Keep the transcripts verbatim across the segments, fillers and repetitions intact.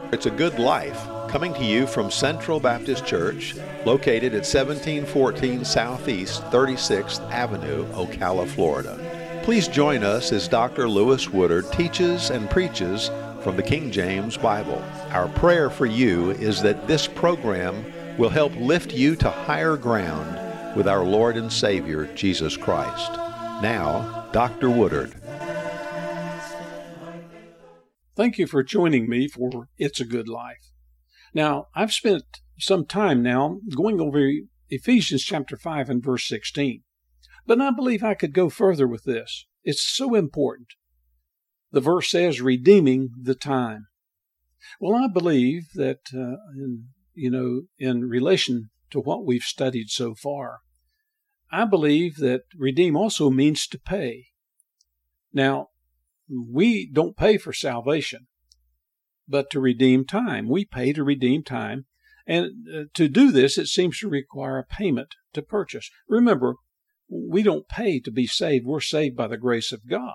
It's a Good Life, coming to you from Central Baptist Church, located at seventeen fourteen Southeast thirty-sixth Avenue, Ocala, Florida. Please join us as Doctor Lewis Woodard teaches and preaches from the King James Bible. Our prayer for you is that this program will help lift you to higher ground with our Lord and Savior, Jesus Christ. Now, Doctor Woodard. Thank you for joining me for It's a Good Life. Now, I've spent some time now going over Ephesians chapter five and verse sixteen, but I believe I could go further with this. It's so important. The verse says, redeeming the time. Well, I believe that, uh, in, you know, in relation to what we've studied so far, I believe that redeem also means to pay. Now, we don't pay for salvation, but to redeem time. We pay to redeem time. And uh, to do this, it seems to require a payment to purchase. Remember, we don't pay to be saved. We're saved by the grace of God.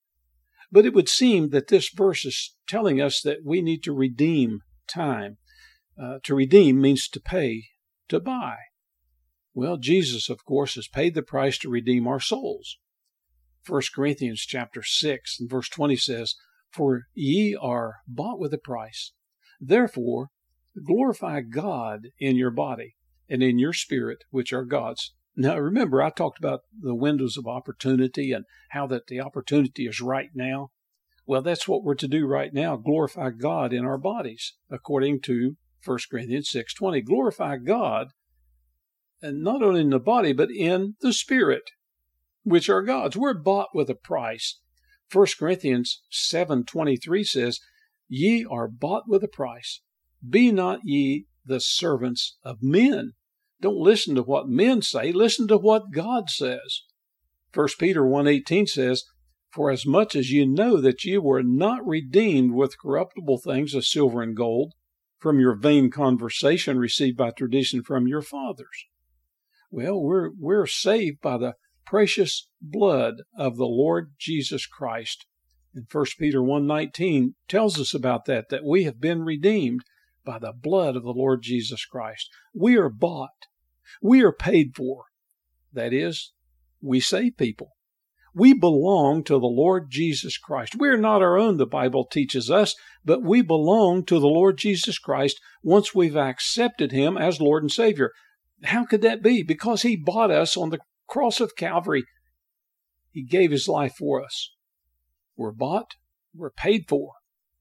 But it would seem that this verse is telling us that we need to redeem time. Uh, to redeem means to pay, to buy. Well, Jesus, of course, has paid the price to redeem our souls. First Corinthians chapter six and verse twenty says, for ye are bought with a price. Therefore, glorify God in your body and in your spirit, which are God's. Now, remember, I talked about the windows of opportunity and how that the opportunity is right now. Well, that's what we're to do right now, glorify God in our bodies, according to First Corinthians six twenty. Glorify God, and not only in the body, but in the spirit, which are God's. We're bought with a price. First Corinthians seven twenty-three says, ye are bought with a price. Be not ye the servants of men. Don't listen to what men say. Listen to what God says. First Peter one eighteen says, for as much as you know that ye were not redeemed with corruptible things as silver and gold, from your vain conversation received by tradition from your fathers. Well, we're we're saved by the precious blood of the Lord Jesus Christ. And First Peter one nineteen tells us about that, that we have been redeemed by the blood of the Lord Jesus Christ. We are bought. We are paid for. That is, we save people. We belong to the Lord Jesus Christ. We are not our own, the Bible teaches us, but we belong to the Lord Jesus Christ once we've accepted Him as Lord and Savior. How could that be? Because He bought us on the cross of Calvary. He gave His life for us. We're bought. We're paid for.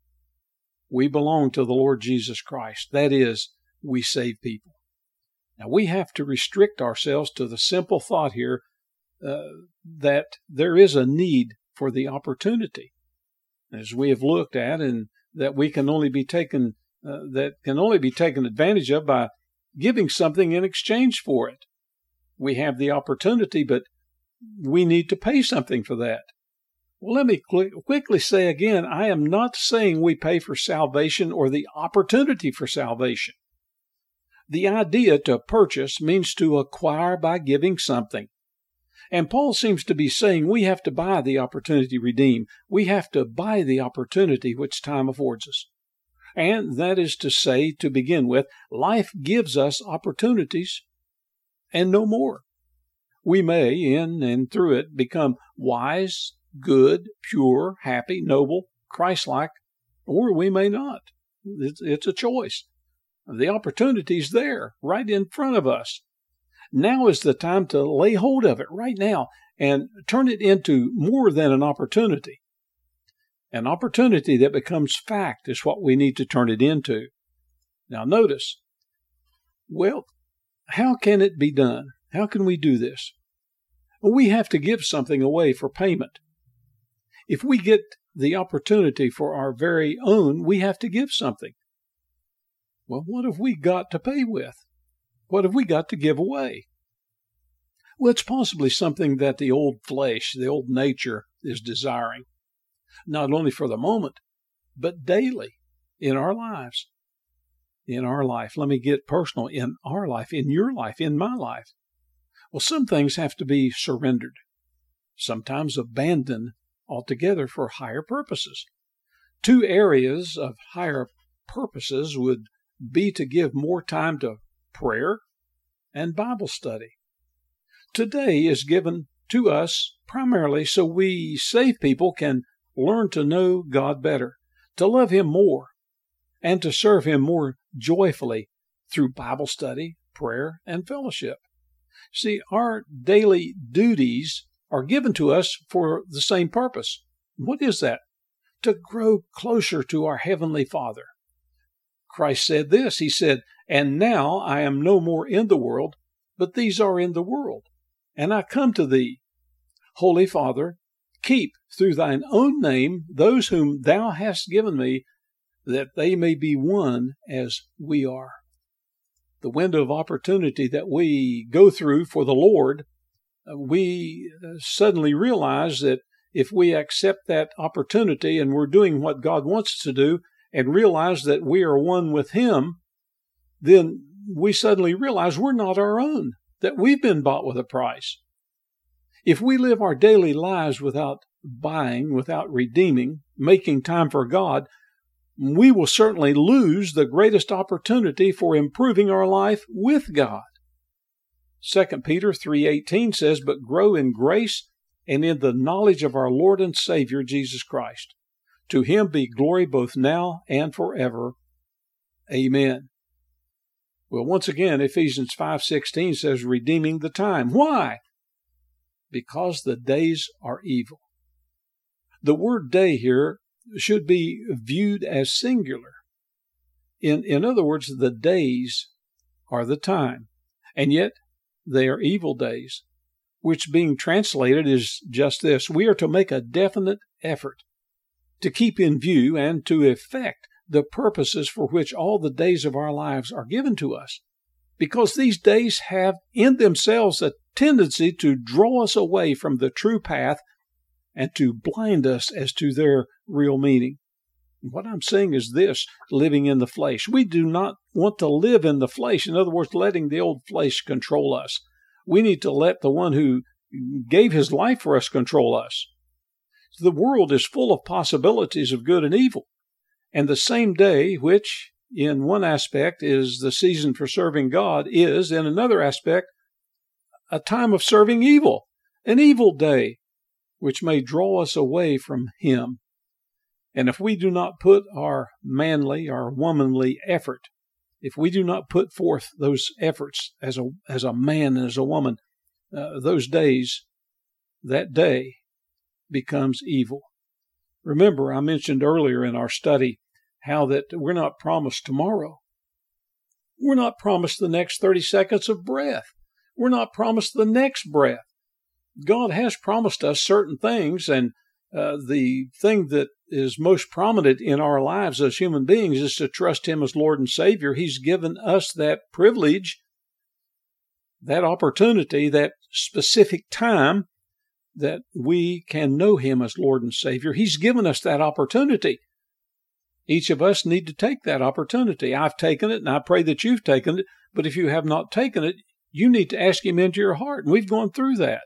We belong to the Lord Jesus Christ. That is, we save people. Now, we have to restrict ourselves to the simple thought here uh, that there is a need for the opportunity, as we have looked at, and that we can only be taken uh, that can only be taken advantage of by giving something in exchange for it. We have the opportunity, but we need to pay something for that. Well, let me cl- quickly say again, I am not saying we pay for salvation or the opportunity for salvation. The idea to purchase means to acquire by giving something. And Paul seems to be saying we have to buy the opportunity redeemed. We have to buy the opportunity which time affords us. And that is to say, to begin with, life gives us opportunities and no more. We may, in and through it, become wise, good, pure, happy, noble, Christ-like, or we may not. It's, it's a choice. The opportunity's there, right in front of us. Now is the time to lay hold of it right now and turn it into more than an opportunity. An opportunity that becomes fact is what we need to turn it into. Now notice, well, how can it be done? How can we do this? Well, we have to give something away for payment. If we get the opportunity for our very own, we have to give something. Well, what have we got to pay with? What have we got to give away? Well, it's possibly something that the old flesh, the old nature is desiring, not only for the moment, but daily in our lives. In our life, let me get personal, in our life, in your life, in my life. Well, some things have to be surrendered, sometimes abandoned altogether for higher purposes. Two areas of higher purposes would be to give more time to prayer and Bible study. Today is given to us primarily so we saved people can learn to know God better, to love Him more, and to serve Him more joyfully through Bible study, prayer, and fellowship. See, our daily duties are given to us for the same purpose. What is that? To grow closer to our Heavenly Father. Christ said this, He said, "And now I am no more in the world, but these are in the world. And I come to Thee. Holy Father, keep through Thine own name those whom Thou hast given me, that they may be one as we are." The window of opportunity that we go through for the Lord, we suddenly realize that if we accept that opportunity and we're doing what God wants us to do and realize that we are one with Him, then we suddenly realize we're not our own, that we've been bought with a price. If we live our daily lives without buying, without redeeming, making time for God, we will certainly lose the greatest opportunity for improving our life with God. Second Peter three eighteen says, "But grow in grace and in the knowledge of our Lord and Savior Jesus Christ. To Him be glory both now and forever. Amen." Well, once again, Ephesians five sixteen says, "Redeeming the time." Why? Because the days are evil. The word day here should be viewed as singular. In, in other words, the days are the time, and yet they are evil days, which being translated is just this: we are to make a definite effort to keep in view and to effect the purposes for which all the days of our lives are given to us, because these days have in themselves a tendency to draw us away from the true path and to blind us as to their real meaning. What I'm saying is this: living in the flesh. We do not want to live in the flesh. In other words, letting the old flesh control us. We need to let the one who gave His life for us control us. The world is full of possibilities of good and evil. And the same day, which in one aspect is the season for serving God, is in another aspect a time of serving evil, an evil day, which may draw us away from Him. And if we do not put our manly, our womanly effort, if we do not put forth those efforts as a as a man and as a woman, uh, those days, that day becomes evil. Remember, I mentioned earlier in our study how that we're not promised tomorrow. We're not promised the next thirty seconds of breath. We're not promised the next breath. God has promised us certain things, and uh, the thing that is most prominent in our lives as human beings is to trust Him as Lord and Savior. He's given us that privilege, that opportunity, that specific time that we can know Him as Lord and Savior. He's given us that opportunity. Each of us need to take that opportunity. I've taken it, and I pray that you've taken it, but if you have not taken it, you need to ask Him into your heart, and we've gone through that.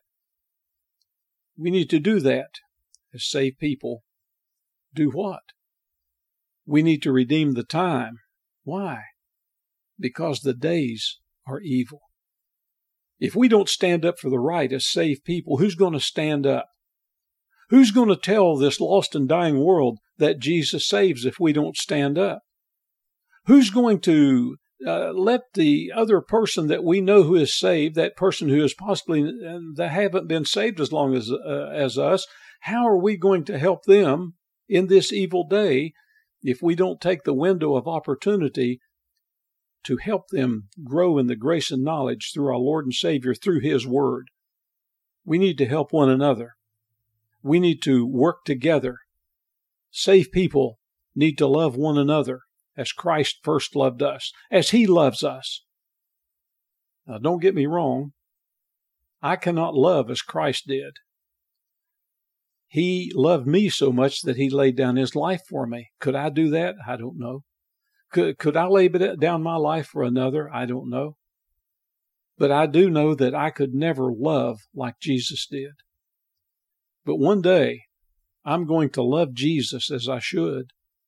We need to do that as saved people. Do what? We need to redeem the time. Why? Because the days are evil. If we don't stand up for the right as saved people, who's going to stand up? Who's going to tell this lost and dying world that Jesus saves if we don't stand up? Who's going to uh, let the other person that we know who is saved, that person who is possibly uh, that haven't been saved as long as uh, as us, how are we going to help them in this evil day if we don't take the window of opportunity to help them grow in the grace and knowledge through our Lord and Savior, through His Word? We need to help one another. We need to work together. Saved people need to love one another as Christ first loved us, as He loves us. Now, don't get me wrong. I cannot love as Christ did. He loved me so much that He laid down His life for me. Could I do that? I don't know. Could, could I lay down my life for another? I don't know. But I do know that I could never love like Jesus did. But one day, I'm going to love Jesus as I should,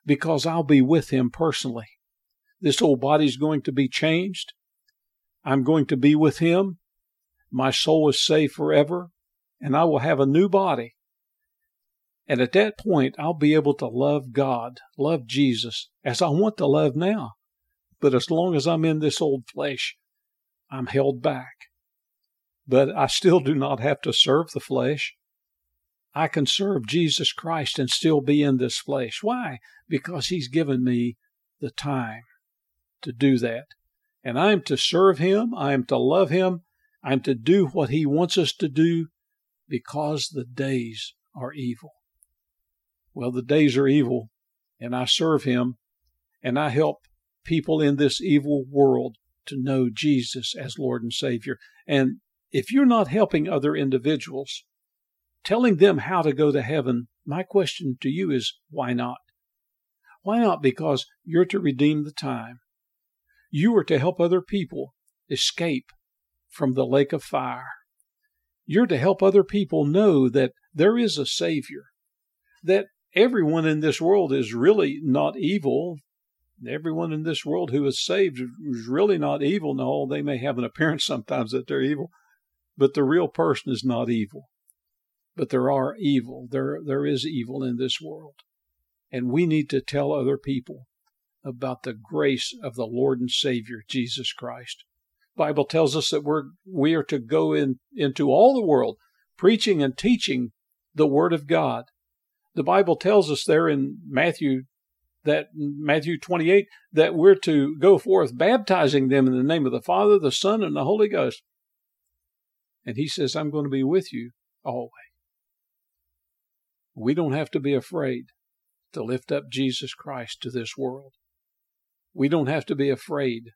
because I'll be with him personally. This old body's going to be changed. I'm going to be with him. My soul is saved forever, and I will have a new body. And at that point, I'll be able to love God, love Jesus, as I want to love now. But as long as I'm in this old flesh, I'm held back. But I still do not have to serve the flesh. I can serve Jesus Christ and still be in this flesh. Why? Because he's given me the time to do that. And I'm to serve him. I'm to love him. I'm to do what he wants us to do because the days are evil. Well, the days are evil, and I serve him, and I help people in this evil world to know Jesus as Lord and Savior. And if you're not helping other individuals, telling them how to go to heaven, my question to you is, why not? Why not? Because you're to redeem the time. You are to help other people escape from the lake of fire. You're to help other people know that there is a Savior, that everyone in this world is really not evil. Everyone in this world who is saved is really not evil. No, they may have an appearance sometimes that they're evil, but the real person is not evil. But there are evil. There, there is evil in this world. And we need to tell other people about the grace of the Lord and Savior, Jesus Christ. The Bible tells us that we're, we are to go in, into all the world, preaching and teaching the Word of God. The Bible tells us there in Matthew, that Matthew twenty-eight, that we're to go forth baptizing them in the name of the Father, the Son, and the Holy Ghost. And he says, I'm going to be with you always. We don't have to be afraid to lift up Jesus Christ to this world. We don't have to be afraid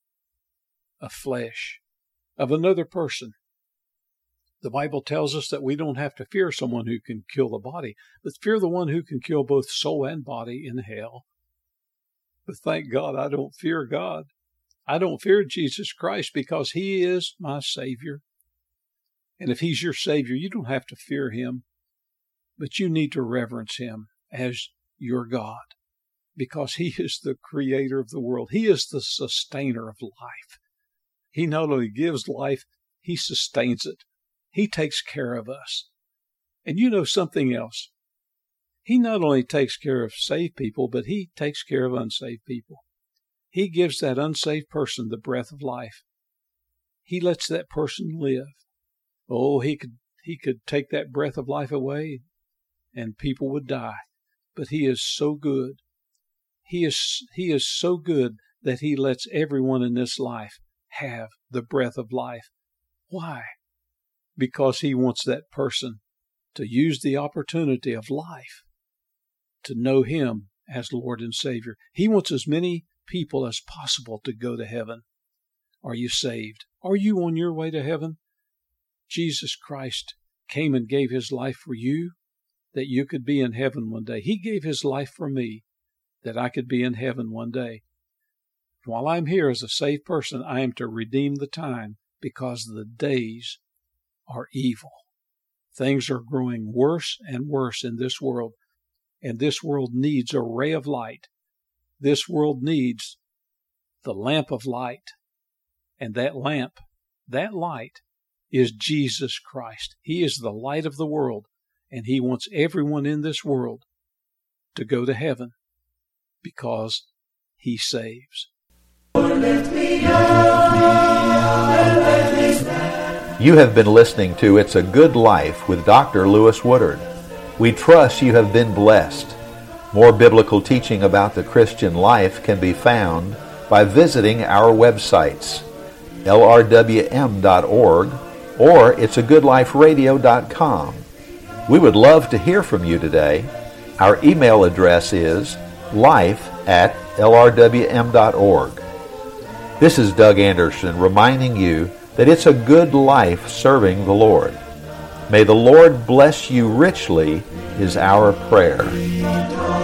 of flesh, of another person. The Bible tells us that we don't have to fear someone who can kill the body, but fear the one who can kill both soul and body in hell. But thank God I don't fear God. I don't fear Jesus Christ because he is my Savior. And if he's your Savior, you don't have to fear him, but you need to reverence him as your God because he is the creator of the world. He is the sustainer of life. He not only gives life, he sustains it. He takes care of us. And you know something else. He not only takes care of saved people, but he takes care of unsaved people. He gives that unsaved person the breath of life. He lets that person live. Oh, he could he could take that breath of life away and people would die. But he is so good. He is he is so good that he lets everyone in this life have the breath of life. Why? Because he wants that person to use the opportunity of life to know him as Lord and Savior. He wants as many people as possible to go to heaven. Are you saved? Are you on your way to heaven? Jesus Christ came and gave his life for you that you could be in heaven one day. He gave his life for me that I could be in heaven one day. While I'm here as a saved person, I am to redeem the time because the days are evil. Things are growing worse and worse in this world, and this world needs a ray of light. This world needs the lamp of light, and that lamp, that light, is Jesus Christ. He is the light of the world, and he wants everyone in this world to go to heaven because he saves. You have been listening to It's a Good Life with Doctor Lewis Woodard. We trust you have been blessed. More biblical teaching about the Christian life can be found by visiting our websites, L R W M dot org or it's a good life radio dot com. We would love to hear from you today. Our email address is life at L R W M dot org. This is Doug Anderson reminding you that it's a good life serving the Lord. May the Lord bless you richly is our prayer.